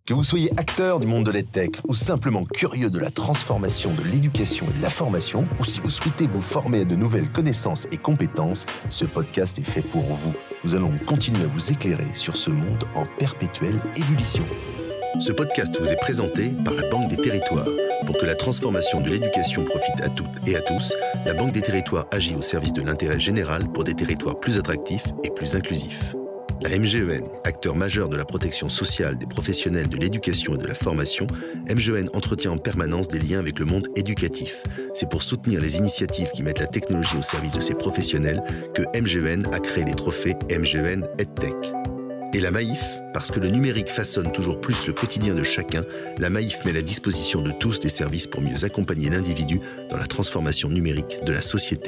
Que vous soyez acteur du monde de l'EdTech ou simplement curieux de la transformation de l'éducation et de la formation, ou si vous souhaitez vous former à de nouvelles connaissances et compétences, ce podcast est fait pour vous. Nous allons continuer à vous éclairer sur ce monde en perpétuelle ébullition. Ce podcast vous est présenté par la Banque des Territoires. Pour que la transformation de l'éducation profite à toutes et à tous, la Banque des Territoires agit au service de l'intérêt général pour des territoires plus attractifs et plus inclusifs. La MGEN, acteur majeur de la protection sociale des professionnels de l'éducation et de la formation, MGEN entretient en permanence des liens avec le monde éducatif. C'est pour soutenir les initiatives qui mettent la technologie au service de ces professionnels que MGEN a créé les trophées MGEN EdTech. Et la Maïf, parce que le numérique façonne toujours plus le quotidien de chacun, la Maïf met à la disposition de tous des services pour mieux accompagner l'individu dans la transformation numérique de la société.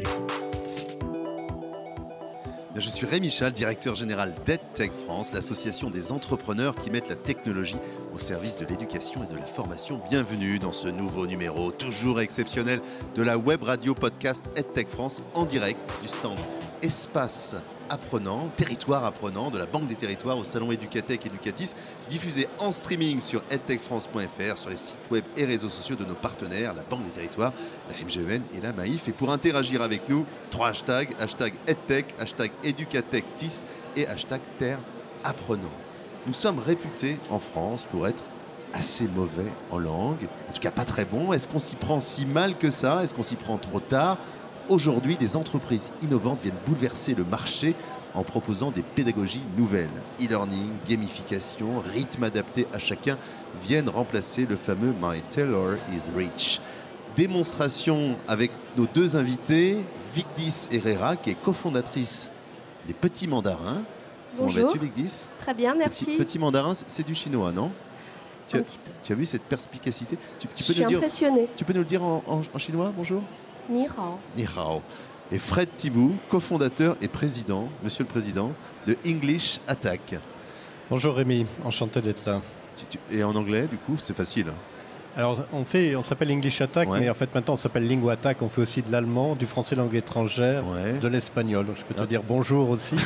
Je suis Rémi Chal, directeur général d'EdTech France, l'association des entrepreneurs qui mettent la technologie au service de l'éducation et de la formation. Bienvenue dans ce nouveau numéro, toujours exceptionnel, de la web radio podcast EdTech France en direct du stand Espace Apprenant, Territoire Apprenant de la Banque des Territoires au salon Educatech Educatis, diffusé en streaming sur edtechfrance.fr, sur les sites web et réseaux sociaux de nos partenaires, la Banque des Territoires, la MGEN et la Maïf. Et pour interagir avec nous, 3 hashtags, hashtag EdTech, hashtag EducatechTis et hashtag Terre Apprenant. Nous sommes réputés en France pour être assez mauvais en langue, en tout cas pas très bons. Est-ce qu'on s'y prend si mal que ça? Est-ce qu'on s'y prend trop tard? Aujourd'hui, des entreprises innovantes viennent bouleverser le marché en proposant des pédagogies nouvelles. E-learning, gamification, rythme adapté à chacun viennent remplacer le fameux « My tailor is rich ». Démonstration avec nos deux invités, Vigdis Herrera, qui est cofondatrice des Petits Mandarins. Bonjour. Comment vas-tu, Vigdis? Très bien, merci. Petit Mandarin, c'est du chinois, non? Un petit peu. Tu as vu cette perspicacité? Je suis impressionnée. Tu peux nous le dire en chinois, bonjour? Ni hao. Ni hao. Et Fred Thibault, cofondateur et président, monsieur le président, de English Attack. Bonjour Rémi, enchanté d'être là. Et en anglais, du coup, c'est facile. Alors, on s'appelle English Attack, mais en fait, maintenant, on s'appelle Lingua Attack. On fait aussi de l'allemand, du français langue étrangère, de l'espagnol. Donc, je peux te dire bonjour aussi.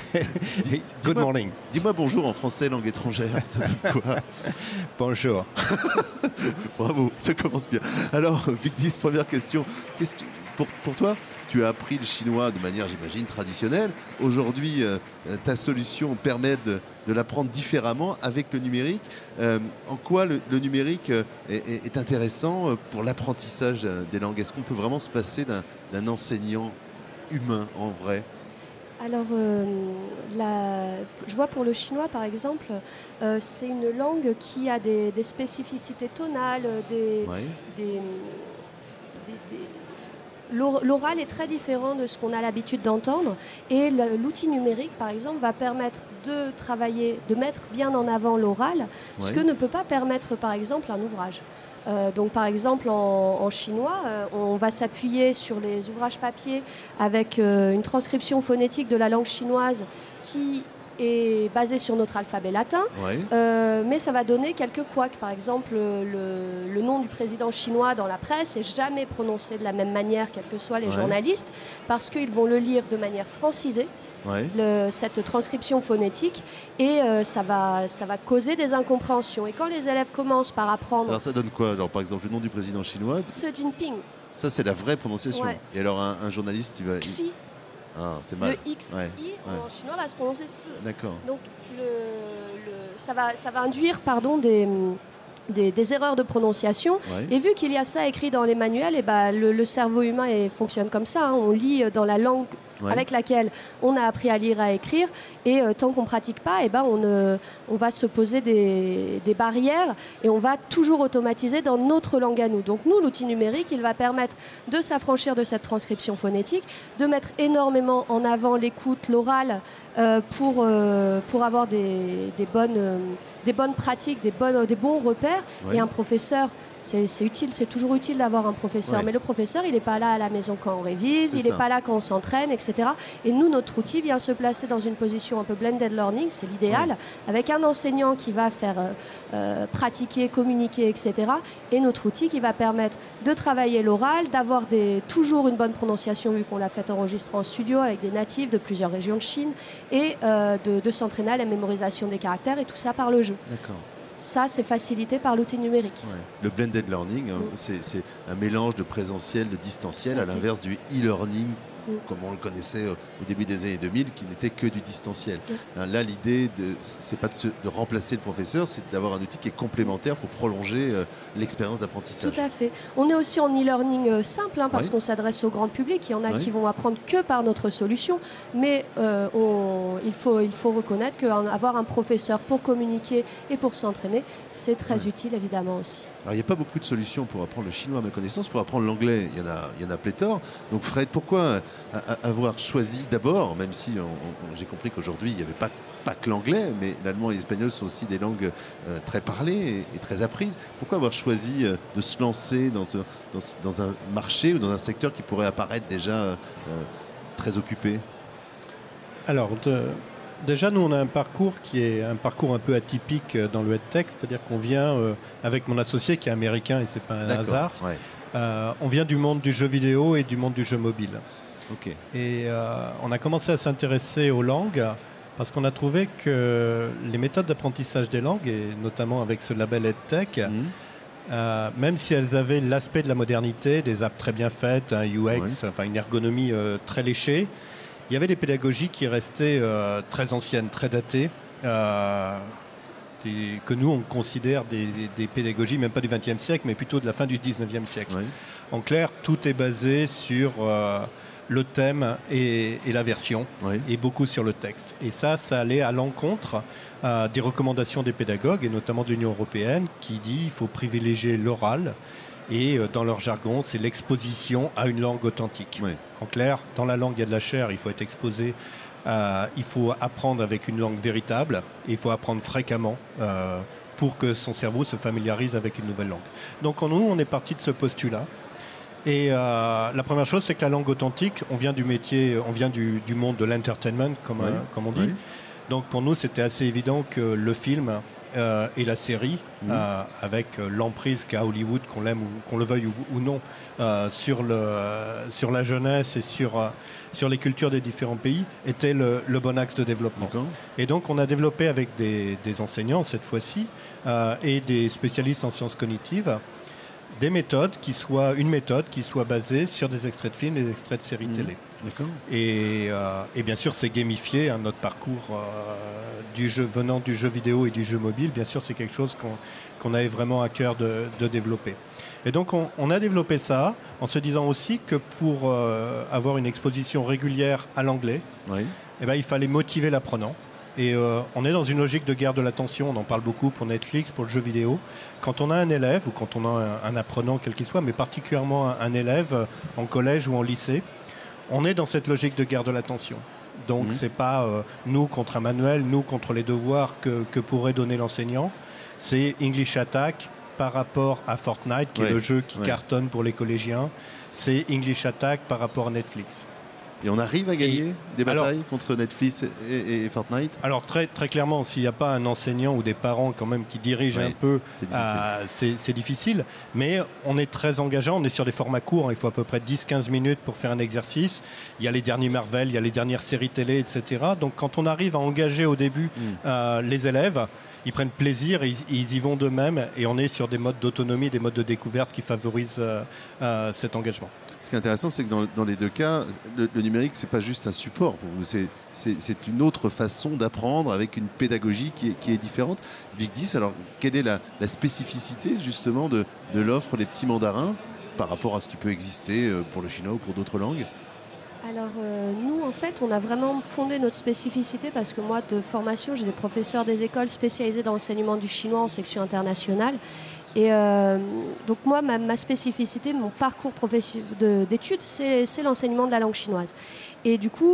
Good morning. Dis-moi bonjour en français langue étrangère. Ça donne quoi? Bonjour. Bravo, ça commence bien. Alors, Vigdis, première question. Qu'est-ce que, pour toi, tu as appris le chinois de manière, j'imagine, traditionnelle. Aujourd'hui, ta solution permet de l'apprendre différemment avec le numérique. En quoi le numérique est intéressant pour l'apprentissage des langues? Est-ce qu'on peut vraiment se passer d'un enseignant humain en vrai? Alors, je vois pour le chinois, par exemple, c'est une langue qui a des spécificités tonales, l'oral est très différent de ce qu'on a l'habitude d'entendre et l'outil numérique, par exemple, va permettre de travailler, de mettre bien en avant l'oral, ce que ne peut pas permettre, par exemple, un ouvrage. Donc, par exemple, en chinois, on va s'appuyer sur les ouvrages papier avec une transcription phonétique de la langue chinoise qui est basée sur notre alphabet latin, mais ça va donner quelques couacs. Par exemple, le nom du président chinois dans la presse n'est jamais prononcé de la même manière, quels que soient les journalistes, parce qu'ils vont le lire de manière francisée. Cette transcription phonétique et ça va causer des incompréhensions. Et quand les élèves commencent par apprendre... Alors ça donne quoi? Alors, par exemple, le nom du président chinois? Xi Jinping. Ça, c'est la vraie prononciation. Et alors, un journaliste, il va... Xi. Ah, c'est mal. Le XI en chinois va se prononcer S. D'accord. Donc ça va induire des erreurs de prononciation. Et vu qu'il y a ça écrit dans les manuels, et le cerveau humain fonctionne comme ça. Hein. On lit dans la langue avec laquelle on a appris à lire et à écrire. Et tant qu'on ne pratique pas, on va se poser des barrières et on va toujours automatiser dans notre langue à nous. Donc nous, l'outil numérique, il va permettre de s'affranchir de cette transcription phonétique, de mettre énormément en avant l'écoute, l'oral, pour avoir des bonnes pratiques, des bons repères. Et un professeur, c'est utile, c'est toujours utile d'avoir un professeur. Mais le professeur, il n'est pas là à la maison quand on révise, il n'est pas là quand on s'entraîne, etc. Et nous, notre outil vient se placer dans une position un peu blended learning, c'est l'idéal, avec un enseignant qui va faire pratiquer, communiquer, etc. Et notre outil qui va permettre de travailler l'oral, d'avoir toujours une bonne prononciation vu qu'on l'a fait enregistrer en studio avec des natifs de plusieurs régions de Chine et de s'entraîner à la mémorisation des caractères et tout ça par le jeu. D'accord. Ça, c'est facilité par l'outil numérique. Ouais. Le blended learning, c'est un mélange de présentiel, de distanciel, à l'inverse du e-learning, comme on le connaissait au début des années 2000, qui n'était que du distanciel. Là, l'idée, c'est pas de remplacer le professeur, c'est d'avoir un outil qui est complémentaire pour prolonger l'expérience d'apprentissage. Tout à fait. On est aussi en e-learning simple, parce qu'on s'adresse au grand public. Il y en a qui vont apprendre que par notre solution, mais il faut reconnaître qu'avoir un professeur pour communiquer et pour s'entraîner, c'est très utile, évidemment, aussi. Alors, il n'y a pas beaucoup de solutions pour apprendre le chinois, à ma connaissance. Pour apprendre l'anglais, il y en a pléthore. Donc, Fred, pourquoi avoir choisi d'abord, même si j'ai compris qu'aujourd'hui, il n'y avait pas que l'anglais, mais l'allemand et l'espagnol sont aussi des langues très parlées et très apprises. Pourquoi avoir choisi de se lancer dans un marché ou dans un secteur qui pourrait apparaître déjà très occupé? Alors, déjà, nous, on a un parcours qui est un parcours un peu atypique dans le EdTech, c'est-à-dire qu'on vient, avec mon associé qui est américain, et c'est pas un hasard, on vient du monde du jeu vidéo et du monde du jeu mobile. Okay. Et on a commencé à s'intéresser aux langues parce qu'on a trouvé que les méthodes d'apprentissage des langues, et notamment avec ce label EdTech, même si elles avaient l'aspect de la modernité, des apps très bien faites, un UX, enfin une ergonomie très léchée, il y avait des pédagogies qui restaient très anciennes, très datées, que nous on considère des pédagogies, même pas du XXe siècle, mais plutôt de la fin du XIXe siècle. En clair, tout est basé sur le thème et la version, et beaucoup sur le texte. Et ça allait à l'encontre des recommandations des pédagogues, et notamment de l'Union européenne, qui dit qu'il faut privilégier l'oral, et dans leur jargon, c'est l'exposition à une langue authentique. En clair, dans la langue, il y a de la chair, il faut être exposé, il faut apprendre avec une langue véritable, et il faut apprendre fréquemment pour que son cerveau se familiarise avec une nouvelle langue. Donc nous, on est parti de ce postulat. Et la première chose, c'est que la langue authentique, on vient du métier, on vient du monde de l'entertainment, comme on dit. Donc pour nous, c'était assez évident que le film et la série, avec l'emprise qu'a Hollywood, qu'on l'aime ou qu'on le veuille ou non, sur la jeunesse et sur les cultures des différents pays, était le bon axe de développement. Et donc on a développé avec des enseignants cette fois-ci et des spécialistes en sciences cognitives une méthode qui soit basée sur des extraits de films et des extraits de séries télé. Et bien sûr, c'est gamifié, notre parcours venant du jeu vidéo et du jeu mobile. Bien sûr, c'est quelque chose qu'on avait vraiment à cœur de développer. Et donc, on a développé ça en se disant aussi que pour avoir une exposition régulière à l'anglais, il fallait motiver l'apprenant. Et on est dans une logique de guerre de l'attention, on en parle beaucoup pour Netflix, pour le jeu vidéo. Quand on a un élève ou quand on a un apprenant quel qu'il soit, mais particulièrement un élève en collège ou en lycée, on est dans cette logique de guerre de l'attention. Donc c'est pas nous contre un manuel, nous contre les devoirs que pourrait donner l'enseignant. C'est English Attack par rapport à Fortnite, qui est le jeu qui cartonne pour les collégiens. C'est English Attack par rapport à Netflix. Et on arrive à gagner des batailles contre Netflix et Fortnite? Alors très clairement, s'il n'y a pas un enseignant ou des parents quand même qui dirigent un peu, c'est difficile. Mais on est très engageant, on est sur des formats courts, il faut à peu près 10-15 minutes pour faire un exercice. Il y a les derniers Marvel, il y a les dernières séries télé, etc. Donc quand on arrive à engager au début les élèves, ils prennent plaisir, ils y vont d'eux-mêmes, et on est sur des modes d'autonomie, des modes de découverte qui favorisent cet engagement. Ce qui est intéressant, c'est que dans les deux cas, le numérique, c'est pas juste un support pour vous, c'est une autre façon d'apprendre avec une pédagogie qui est différente. Vicdis, alors quelle est la spécificité justement de l'offre Les Petits Mandarins par rapport à ce qui peut exister pour le chinois ou pour d'autres langues? Alors nous, en fait, on a vraiment fondé notre spécificité parce que moi, de formation, j'ai des professeurs des écoles spécialisés dans l'enseignement du chinois en section internationale. Et donc moi, ma spécificité, mon parcours d'études, c'est l'enseignement de la langue chinoise. Et du coup,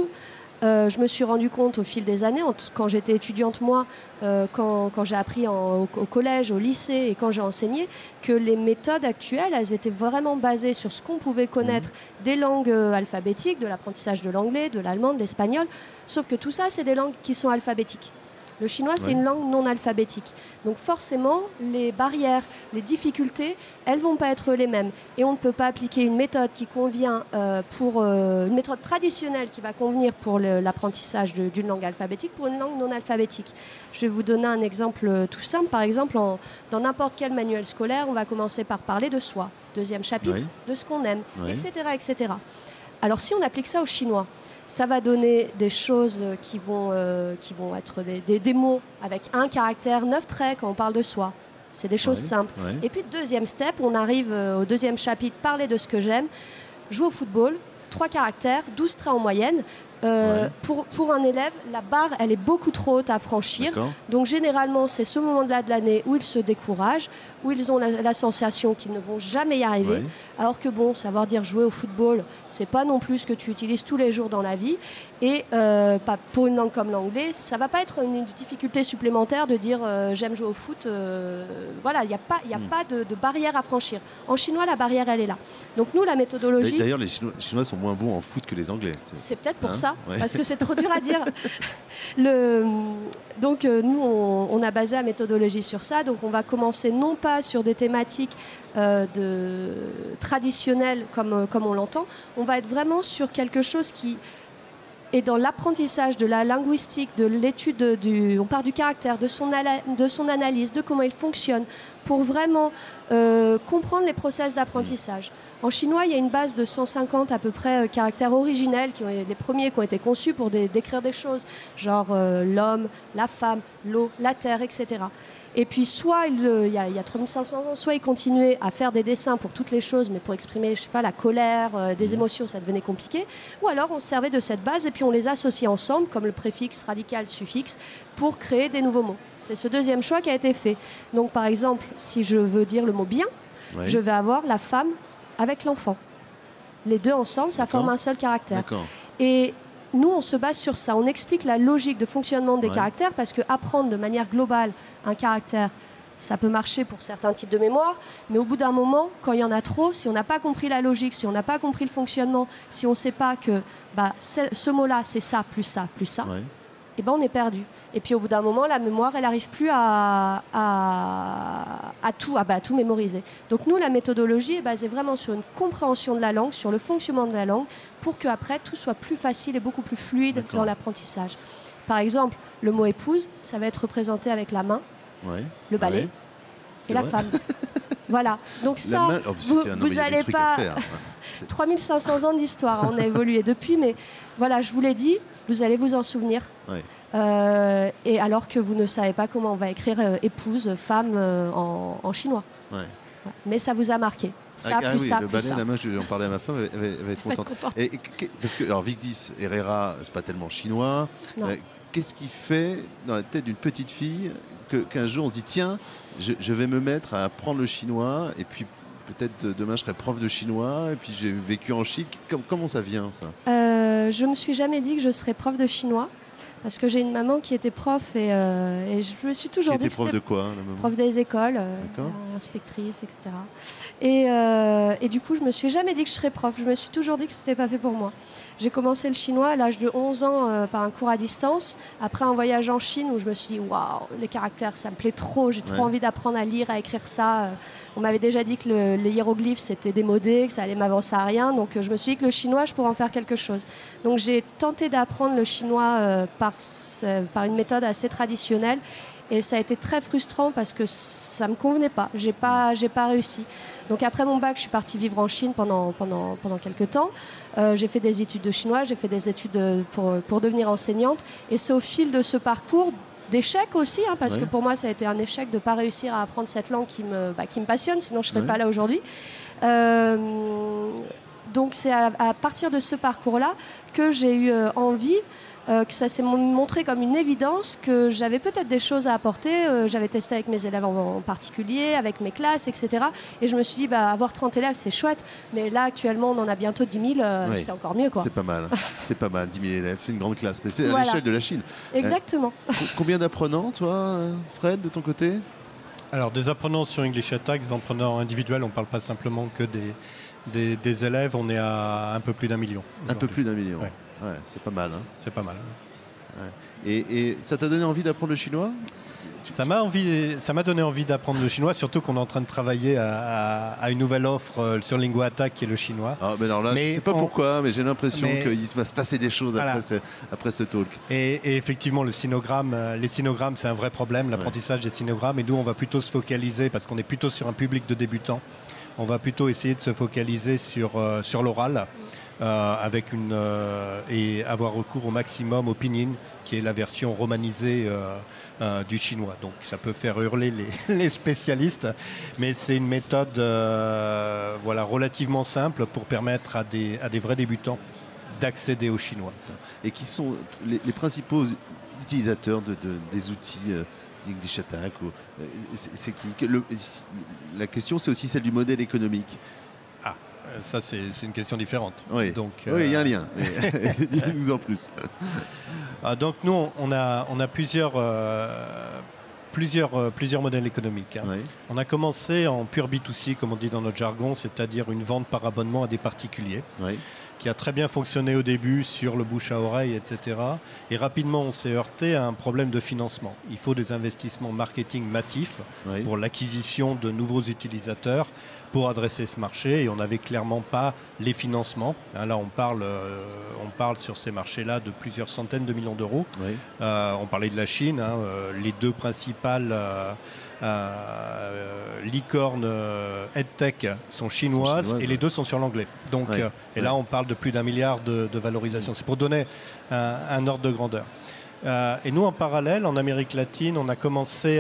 je me suis rendu compte au fil des années, quand j'étais étudiante, moi, quand j'ai appris au collège, au lycée et quand j'ai enseigné, que les méthodes actuelles, elles étaient vraiment basées sur ce qu'on pouvait connaître des langues alphabétiques, de l'apprentissage de l'anglais, de l'allemand, de l'espagnol, sauf que tout ça, c'est des langues qui sont alphabétiques. Le chinois, c'est une langue non alphabétique. Donc forcément, les barrières, les difficultés, elles ne vont pas être les mêmes. Et on ne peut pas appliquer une méthode qui convient une méthode traditionnelle qui va convenir pour l'apprentissage d'une langue alphabétique pour une langue non alphabétique. Je vais vous donner un exemple tout simple. Par exemple, dans n'importe quel manuel scolaire, on va commencer par parler de soi. Deuxième chapitre, de ce qu'on aime, etc., etc. Alors si on applique ça au chinois, ça va donner des choses qui vont être des mots avec un caractère, 9 traits quand on parle de soi. C'est des choses simples. Et puis, deuxième step, on arrive au deuxième chapitre, parler de ce que j'aime. Jouer au football, 3 caractères, 12 traits en moyenne. Pour un élève, la barre, elle est beaucoup trop haute à franchir. Donc, généralement, c'est ce moment-là de l'année où ils se découragent, où ils ont la sensation qu'ils ne vont jamais y arriver. Alors que, savoir dire jouer au football, c'est pas non plus ce que tu utilises tous les jours dans la vie. Et pour une langue comme l'anglais, ça va pas être une difficulté supplémentaire de dire j'aime jouer au foot. Voilà, il n'y a pas de barrière à franchir. En chinois, la barrière, elle est là. Donc, nous, la méthodologie... D'ailleurs, les Chinois sont moins bons en foot que les Anglais. C'est peut-être pour ça. Parce que c'est trop dur à dire. Donc nous, on a basé la méthodologie sur ça. Donc on va commencer non pas sur des thématiques traditionnelles comme on l'entend. On va être vraiment sur quelque chose qui est dans l'apprentissage de la linguistique, de l'étude on part du caractère, de son analyse, de comment il fonctionne, pour vraiment comprendre les process d'apprentissage. En chinois, il y a une base de 150 à peu près caractères originels, les premiers qui ont été conçus pour décrire des choses, genre l'homme, la femme, l'eau, la terre, etc. Et puis soit il y a 3500 ans, soit il continuait à faire des dessins pour toutes les choses, mais pour exprimer, je sais pas, la colère, des émotions, ça devenait compliqué. Ou alors on se servait de cette base et puis on les associait ensemble, comme le préfixe, radical, suffixe, pour créer des nouveaux mots. C'est ce deuxième choix qui a été fait. Donc par exemple, si je veux dire le mot bien, je vais avoir la femme avec l'enfant. Les deux ensemble, ça forme un seul caractère. Et nous, on se base sur ça. On explique la logique de fonctionnement des caractères parce qu'apprendre de manière globale un caractère, ça peut marcher pour certains types de mémoire, mais au bout d'un moment, quand il y en a trop, si on n'a pas compris la logique, si on n'a pas compris le fonctionnement, si on ne sait pas que ce mot-là, c'est ça, plus ça, plus ça, et on est perdu. Et puis au bout d'un moment, la mémoire, elle n'arrive plus à tout mémoriser. Donc nous, la méthodologie est basée vraiment sur une compréhension de la langue, sur le fonctionnement de la langue, pour qu'après, tout soit plus facile et beaucoup plus fluide dans l'apprentissage. Par exemple, le mot épouse, ça va être représenté avec la main, le balai et la femme. Voilà. Donc ça, vous n'allez pas... 3500 ans d'histoire, on a évolué depuis, mais voilà, je vous l'ai dit, vous allez vous en souvenir. Et alors que vous ne savez pas comment on va écrire épouse, femme en chinois. Mais ça vous a marqué. Ça, plus ça, le plus balai, ça. la main, je vais en parler à ma femme, elle va être contente. Parce que, alors, Vigdis Herrera, c'est pas tellement chinois. Qu'est-ce qui fait dans la tête d'une petite fille qu'un jour on se dit tiens, je vais me mettre à apprendre le chinois et puis peut-être demain je serai prof de chinois et puis j'ai vécu en Chine. Comment ça vient ça ? Je me suis jamais dit que je serais prof de chinois. Parce que j'ai une maman qui était prof et je me suis toujours dit que prof de quoi, la maman ? Prof des écoles, inspectrice, etc. Et du coup, je me suis jamais dit que je serais prof. Je me suis toujours dit que c'était pas fait pour moi. J'ai commencé le chinois à l'âge de 11 ans par un cours à distance. Après un voyage en Chine où je me suis dit waouh, les caractères, ça me plaît trop. J'ai trop envie d'apprendre à lire, à écrire ça. On m'avait déjà dit que les hiéroglyphes c'était démodé, que ça allait m'avancer à rien. Donc je me suis dit que le chinois, je pourrais en faire quelque chose. Donc j'ai tenté d'apprendre le chinois par une méthode assez traditionnelle. Et ça a été très frustrant parce que ça me convenait pas. J'ai pas réussi. Donc après mon bac, je suis partie vivre en Chine pendant quelques temps. J'ai fait des études de chinois, j'ai fait des études pour devenir enseignante. Et c'est au fil de ce parcours d'échecs aussi, parce que pour moi, ça a été un échec de pas réussir à apprendre cette langue qui me passionne, sinon je serais pas là aujourd'hui. Donc c'est à partir de ce parcours-là que j'ai eu envie, que ça s'est montré comme une évidence, que j'avais peut-être des choses à apporter. J'avais testé avec mes élèves en particulier, avec mes classes, etc. Et je me suis dit, avoir 30 élèves, c'est chouette. Mais là, actuellement, on en a bientôt 10 000. C'est encore mieux, quoi. C'est pas mal. C'est pas mal, 10 000 élèves. C'est une grande classe. Mais c'est à l'échelle de la Chine. Exactement. Combien d'apprenants, toi, Fred, de ton côté ? Alors, des apprenants sur English Attack, des apprenants individuels, on ne parle pas simplement que des élèves. On est à un peu plus d'1 million. Un peu plus d'1 million. Ouais, c'est pas mal. C'est pas mal. Et ça t'a donné envie d'apprendre le chinois ? Ça m'a donné envie d'apprendre le chinois, surtout qu'on est en train de travailler à une nouvelle offre sur Linguata qui est le chinois. Ah, mais alors là, je ne sais pas pourquoi, mais j'ai l'impression qu'il va se passer des choses après ce talk. Et effectivement, les sinogrammes, c'est un vrai problème, l'apprentissage des sinogrammes. Et nous, on va plutôt se focaliser, parce qu'on est plutôt sur un public de débutants, on va plutôt essayer de se focaliser sur l'oral et avoir recours au maximum au pinyin, qui est la version romanisée du chinois. Donc ça peut faire hurler les spécialistes, mais c'est une méthode relativement simple pour permettre à des vrais débutants d'accéder au chinois. Et qui sont les principaux utilisateurs des outils d'English Attack c'est qui la question, c'est aussi celle du modèle économique. Ça, c'est une question différente. Oui, donc, il y a un lien. Dis-nous en plus. Donc nous, on a plusieurs modèles économiques. Oui. On a commencé en pur B2C, comme on dit dans notre jargon, c'est-à-dire une vente par abonnement à des particuliers, qui a très bien fonctionné au début sur le bouche à oreille, etc. Et rapidement, on s'est heurté à un problème de financement. Il faut des investissements marketing massifs pour l'acquisition de nouveaux utilisateurs, pour adresser ce marché, et on n'avait clairement pas les financements. Là, on parle sur ces marchés-là de plusieurs centaines de millions d'euros. On parlait de la Chine, les deux principales licornes EdTech sont chinoises, et les deux sont sur l'anglais. Donc, là, on parle de plus d'1 milliard de valorisation. C'est pour donner un ordre de grandeur. Et nous, en parallèle, en Amérique latine, on a commencé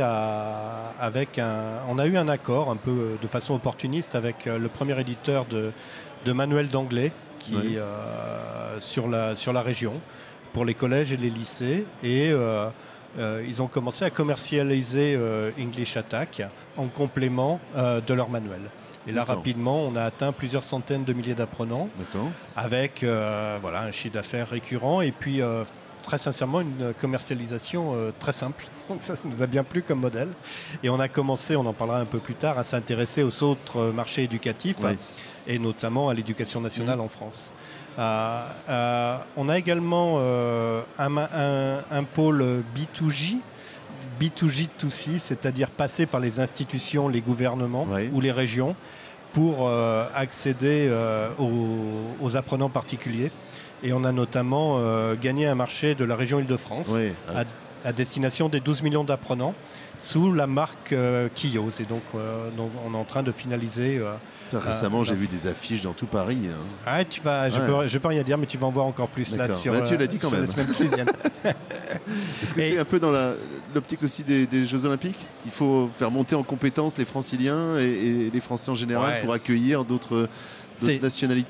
on a eu un accord un peu de façon opportuniste avec le premier éditeur de manuels d'anglais sur la région, pour les collèges et les lycées. Et ils ont commencé à commercialiser English Attack en complément de leur manuel. Et là, rapidement, on a atteint plusieurs centaines de milliers d'apprenants, avec un chiffre d'affaires récurrent, et puis très sincèrement une commercialisation très simple. Donc ça nous a bien plu comme modèle. Et on a commencé, on en parlera un peu plus tard, à s'intéresser aux autres marchés éducatifs, et notamment à l'éducation nationale en France. On a également un pôle B2G, B2G2C, c'est-à-dire passer par les institutions, les gouvernements ou les régions pour accéder aux apprenants particuliers. Et on a notamment gagné un marché de la région Île-de-France à destination des 12 millions d'apprenants sous la marque Kios. Et donc, on est en train de finaliser. Récemment, j'ai vu des affiches dans tout Paris. Je peux rien dire, mais tu vas en voir encore plus là sur, tu l'as dit quand même. Les semaines qui viennent. Est-ce que c'est un peu dans l'optique aussi des Jeux Olympiques ? Il faut faire monter en compétences les Franciliens et les Français en général pour accueillir d'autres nationalités ?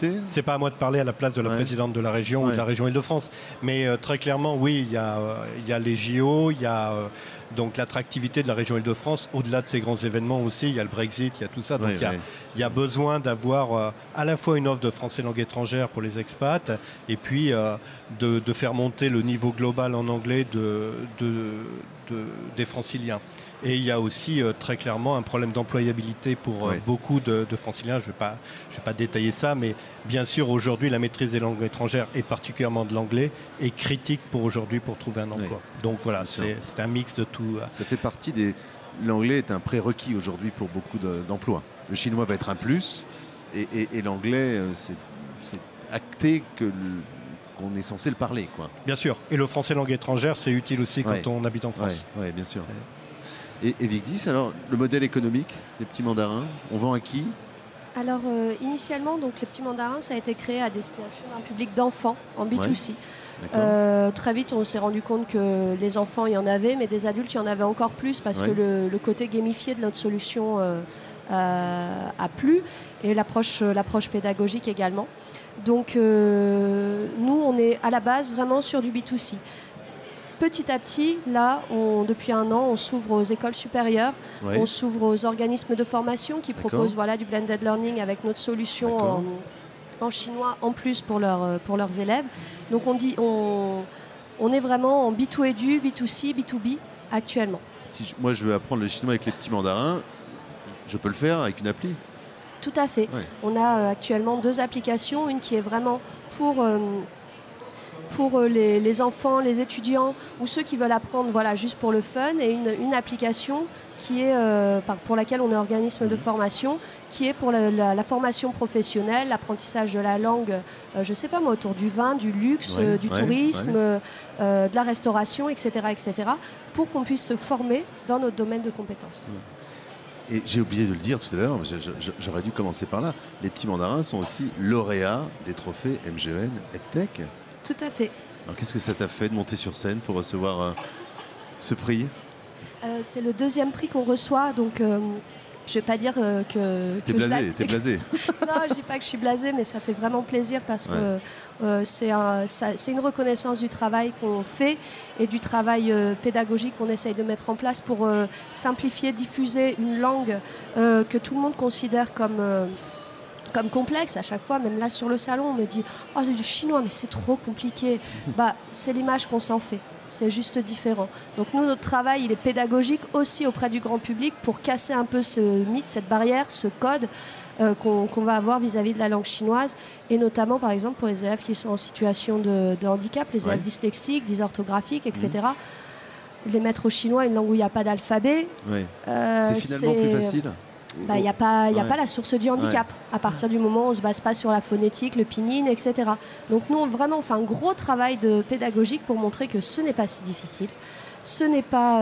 C'est pas à moi de parler à la place de la présidente de la région ou de la région Île-de-France. Mais très clairement, oui, il y a les JO, il y a donc l'attractivité de la région Île-de-France. Au-delà de ces grands événements aussi, il y a le Brexit, il y a tout ça. Donc il y a besoin d'avoir à la fois une offre de français langue étrangère pour les expats, et puis de faire monter le niveau global en anglais des franciliens. Et il y a aussi très clairement un problème d'employabilité pour beaucoup de franciliens. Je vais pas détailler ça, mais bien sûr aujourd'hui la maîtrise des langues étrangères, et particulièrement de l'anglais, est critique pour trouver un emploi. Donc voilà, c'est un mix de tout. Ça fait partie l'anglais est un prérequis aujourd'hui pour beaucoup d'emplois. Le chinois va être un plus, et l'anglais, c'est acté qu'on est censé le parler, quoi. Bien sûr. Et le français langue étrangère, c'est utile aussi quand on habite en France. Oui, bien sûr. Et Vigdis, alors, le modèle économique des petits mandarins, on vend à qui ? Alors, initialement, donc, les petits mandarins, ça a été créé à destination d'un public d'enfants en B2C. Très vite, on s'est rendu compte que les enfants, il y en avait, mais des adultes, il y en avait encore plus, parce que le côté gamifié de notre solution a plu, et l'approche pédagogique également. Donc, nous, on est à la base vraiment sur du B2C. Petit à petit, là, depuis 1 an, on s'ouvre aux écoles supérieures, on s'ouvre aux organismes de formation qui proposent du blended learning avec notre solution en chinois en plus pour leurs élèves. Donc on est vraiment en B2Edu, B2C, B2B actuellement. Si moi je veux apprendre le chinois avec les petits mandarins, je peux le faire avec une appli ? Tout à fait. On a actuellement 2 applications, une qui est vraiment pour pour les enfants, les étudiants ou ceux qui veulent apprendre juste pour le fun, et une application qui est, pour laquelle on est organisme de formation, qui est pour la formation professionnelle, l'apprentissage de la langue, je ne sais pas moi, autour du vin, du luxe, du tourisme, de la restauration, etc., pour qu'on puisse se former dans notre domaine de compétences. Et j'ai oublié de le dire tout à l'heure, j'aurais dû commencer par là, les petits mandarins sont aussi lauréats des trophées MGEN EdTech. Tout à fait. Alors qu'est-ce que ça t'a fait de monter sur scène pour recevoir ce prix ? C'est le 2e prix qu'on reçoit, donc je ne vais pas dire que... T'es blasé. Non, je ne dis pas que je suis blasée, mais ça fait vraiment plaisir parce que c'est une reconnaissance du travail qu'on fait et du travail pédagogique qu'on essaye de mettre en place pour simplifier, diffuser une langue que tout le monde considère comme complexe à chaque fois. Même là sur le salon, on me dit « Oh, du chinois, mais c'est trop compliqué ». C'est l'image qu'on s'en fait. C'est juste différent. Donc nous, notre travail, il est pédagogique aussi auprès du grand public pour casser un peu ce mythe, cette barrière, ce code qu'on va avoir vis-à-vis de la langue chinoise, et notamment, par exemple, pour les élèves qui sont en situation de handicap, les élèves dyslexiques, dysorthographiques, etc. Les mettre au chinois, une langue où il n'y a pas d'alphabet. C'est finalement plus facile. Il n'y a pas la source du handicap. À partir du moment où on ne se base pas sur la phonétique, le pinyin, etc. Donc nous, vraiment, on fait un gros travail pédagogique pour montrer que ce n'est pas si difficile. Ce n'est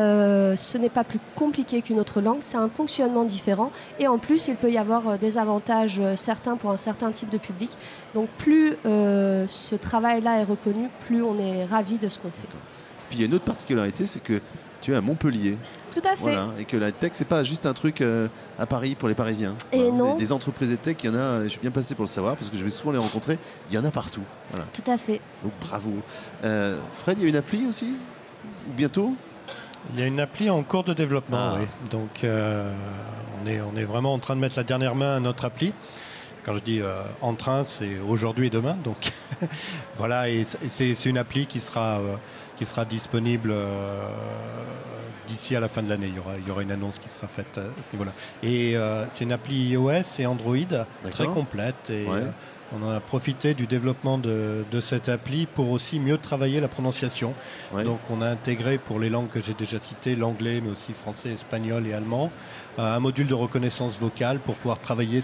pas plus compliqué qu'une autre langue. C'est un fonctionnement différent. Et en plus, il peut y avoir des avantages certains pour un certain type de public. Donc plus ce travail-là est reconnu, plus on est ravis de ce qu'on fait. Puis il y a une autre particularité, c'est que tu es à Montpellier. Tout à fait. Et que la tech, c'est pas juste un truc à Paris pour les Parisiens. Et non. Des entreprises de tech, il y en a, je suis bien placé pour le savoir, parce que je vais souvent les rencontrer, il y en a partout. Voilà. Tout à fait. Donc bravo. Fred, il y a une appli aussi ? Ou bientôt ? Il y a une appli en cours de développement, oui. Donc on est vraiment en train de mettre la dernière main à notre appli. Quand je dis en train, c'est aujourd'hui et demain. Donc voilà, et c'est une appli qui sera disponible d'ici à la fin de l'année. Il y aura une annonce qui sera faite à ce niveau-là. Et c'est une appli iOS et Android très complète. Et on a profité du développement de cette appli pour aussi mieux travailler la prononciation. Donc on a intégré pour les langues que j'ai déjà citées, l'anglais, mais aussi français, espagnol et allemand, un module de reconnaissance vocale pour pouvoir travailler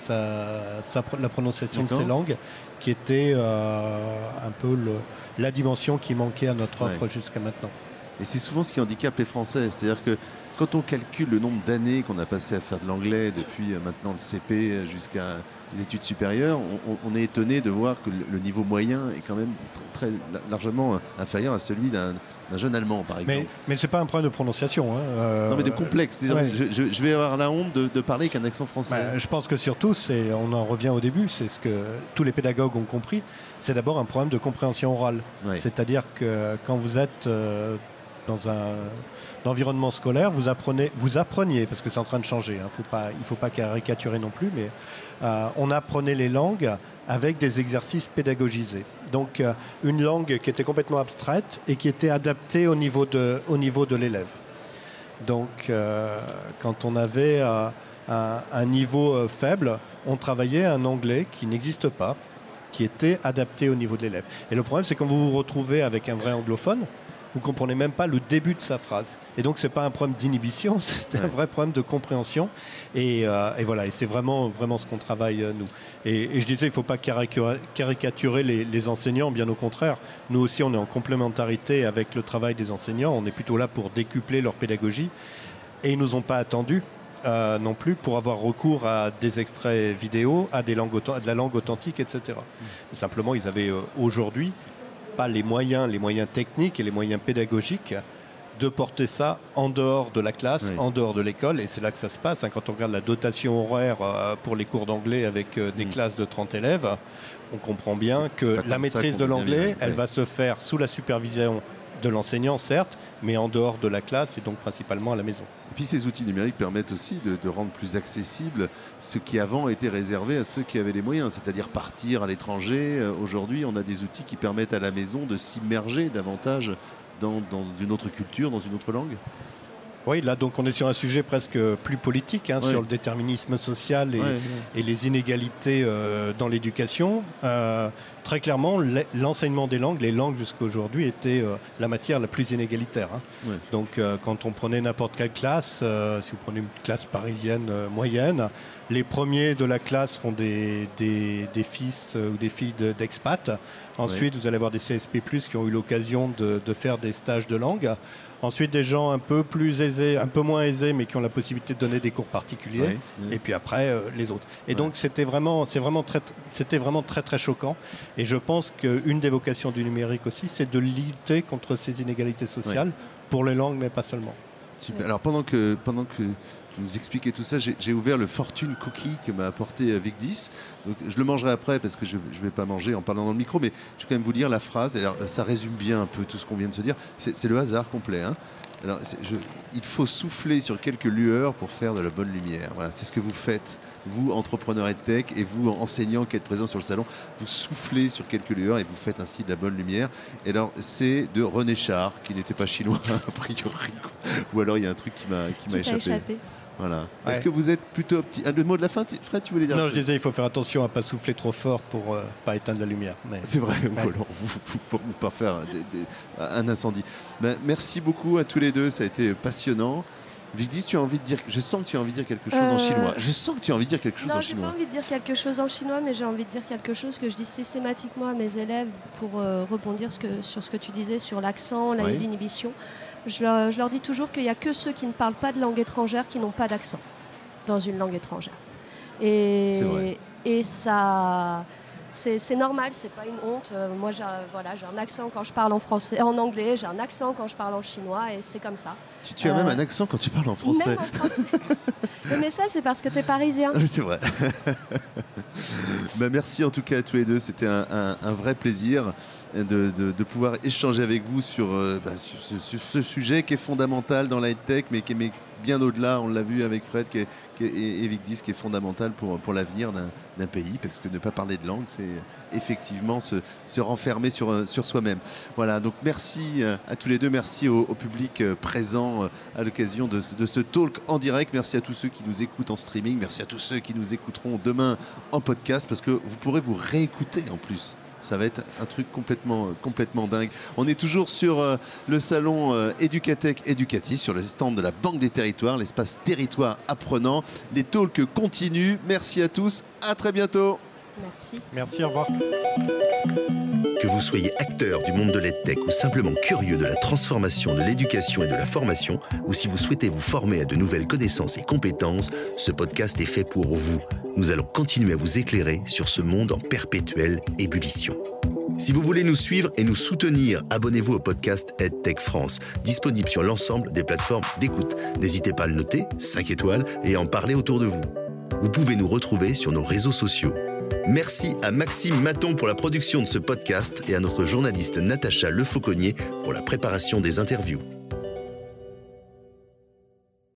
la prononciation de ces langues, qui était un peu la dimension qui manquait à notre offre jusqu'à maintenant. Et c'est souvent ce qui handicape les Français, c'est-à-dire que quand on calcule le nombre d'années qu'on a passé à faire de l'anglais depuis maintenant le CP jusqu'à les études supérieures, on est étonné de voir que le niveau moyen est quand même très largement inférieur à celui d'un jeune Allemand, par exemple. Mais c'est pas un problème de prononciation. Non, mais de complexe. Je vais avoir la honte de parler avec un accent français. Je pense que surtout, on en revient au début, c'est ce que tous les pédagogues ont compris, c'est d'abord un problème de compréhension orale. C'est-à-dire que quand vous êtes dans un environnement scolaire, vous appreniez, parce que c'est en train de changer, il ne faut pas caricaturer non plus, mais on apprenait les langues avec des exercices pédagogisés. Donc une langue qui était complètement abstraite et qui était adaptée au niveau de l'élève. Donc quand on avait un niveau faible, on travaillait un anglais qui n'existe pas, qui était adapté au niveau de l'élève. Et le problème, c'est quand vous vous retrouvez avec un vrai anglophone, vous ne comprenez même pas le début de sa phrase. Et donc, ce n'est pas un problème d'inhibition, c'est un vrai problème de compréhension. Et voilà, et c'est vraiment ce qu'on travaille, nous. Et je disais, il ne faut pas caricaturer les enseignants, bien au contraire. Nous aussi, on est en complémentarité avec le travail des enseignants. On est plutôt là pour décupler leur pédagogie. Et ils ne nous ont pas attendus non plus pour avoir recours à des extraits vidéo, à de la langue authentique, etc. Simplement, ils avaient aujourd'hui pas les moyens techniques et les moyens pédagogiques de porter ça en dehors de la classe, en dehors de l'école. Et c'est là que ça se passe. Quand on regarde la dotation horaire pour les cours d'anglais avec des classes de 30 élèves, on comprend bien que la maîtrise de l'anglais, elle va se faire sous la supervision de l'enseignant, certes, mais en dehors de la classe et donc principalement à la maison. Et puis ces outils numériques permettent aussi de rendre plus accessible ce qui avant était réservé à ceux qui avaient les moyens, c'est-à-dire partir à l'étranger. Aujourd'hui, on a des outils qui permettent à la maison de s'immerger davantage dans une autre culture, dans une autre langue. Oui, là donc on est sur un sujet presque plus politique, sur le déterminisme social et les inégalités dans l'éducation. très clairement, l'enseignement des langues, les langues jusqu'à aujourd'hui, étaient la matière la plus inégalitaire. Ouais. Donc, quand on prenait n'importe quelle classe, si vous prenez une classe parisienne moyenne, les premiers de la classe seront des fils ou des filles d'expats. Ensuite, vous allez avoir des CSP+, qui ont eu l'occasion de faire des stages de langue. Ensuite, des gens un peu plus aisés, un peu moins aisés, mais qui ont la possibilité de donner des cours particuliers. Et puis après, les autres. Et donc, c'était vraiment très, très choquant. Et je pense qu'une des vocations du numérique aussi, c'est de lutter contre ces inégalités sociales pour les langues, mais pas seulement. Super. Alors, pendant que tu nous expliquais tout ça, j'ai ouvert le Fortune Cookie que m'a apporté Vigdis. Donc, je le mangerai après parce que je ne vais pas manger en parlant dans le micro, mais je vais quand même vous lire la phrase. Alors, ça résume bien un peu tout ce qu'on vient de se dire. C'est le hasard complet. Hein. Alors, il faut souffler sur quelques lueurs pour faire de la bonne lumière. Voilà, c'est ce que vous faites, vous, entrepreneurs EdTech, et vous, enseignants qui êtes présents sur le salon. Vous soufflez sur quelques lueurs et vous faites ainsi de la bonne lumière. Et alors, c'est de René Char, qui n'était pas chinois, a priori. Ou alors, il y a un truc qui m'a échappé. Voilà. Ouais. Est-ce que vous êtes plutôt petit... Le mot de la fin, Fred, tu voulais dire? Non, je disais, il faut faire attention à ne pas souffler trop fort pour pas éteindre la lumière. Mais... C'est vrai, pour ne pas faire un incendie. Ben, merci beaucoup à tous les deux, ça a été passionnant. Vigdis, tu as envie de dire... Je sens que tu as envie de dire quelque chose en chinois. Je sens que tu as envie de dire quelque chose en chinois. Non, j'ai pas envie de dire quelque chose en chinois, mais j'ai envie de dire quelque chose que je dis systématiquement à mes élèves pour rebondir sur ce que tu disais sur l'accent, l'inhibition. Je leur dis toujours qu'il n'y a que ceux qui ne parlent pas de langue étrangère qui n'ont pas d'accent dans une langue étrangère. Et ça... C'est normal, c'est pas une honte. Moi, j'ai un accent quand je parle en anglais, j'ai un accent quand je parle en chinois, et c'est comme ça. Tu as même un accent quand tu parles en français. Même en français. Mais ça, c'est parce que tu es parisien. C'est vrai. Merci en tout cas à tous les deux. C'était un vrai plaisir de pouvoir échanger avec vous sur ce sujet qui est fondamental dans la EdTech, mais qui est bien au-delà, on l'a vu avec Fred et Vigdis, qui est fondamental pour l'avenir d'un pays, parce que ne pas parler de langue, c'est effectivement se renfermer sur soi-même. Voilà, donc merci à tous les deux, merci au public présent à l'occasion de ce talk en direct, merci à tous ceux qui nous écoutent en streaming, merci à tous ceux qui nous écouteront demain en podcast, parce que vous pourrez vous réécouter en plus. Ça va être un truc complètement dingue. On est toujours sur le salon Educatech Educatis, sur le stand de la Banque des Territoires, l'espace territoire apprenant. Les talks continuent. Merci à tous. À très bientôt. Merci. Merci, au revoir. Que vous soyez acteur du monde de l'EdTech ou simplement curieux de la transformation de l'éducation et de la formation, ou si vous souhaitez vous former à de nouvelles connaissances et compétences, ce podcast est fait pour vous. Nous allons continuer à vous éclairer sur ce monde en perpétuelle ébullition. Si vous voulez nous suivre et nous soutenir, abonnez-vous au podcast EdTech France, disponible sur l'ensemble des plateformes d'écoute. N'hésitez pas à le noter, 5 étoiles, et à en parler autour de vous. Vous pouvez nous retrouver sur nos réseaux sociaux. Merci à Maxime Maton pour la production de ce podcast et à notre journaliste Natacha Lefauconnier pour la préparation des interviews.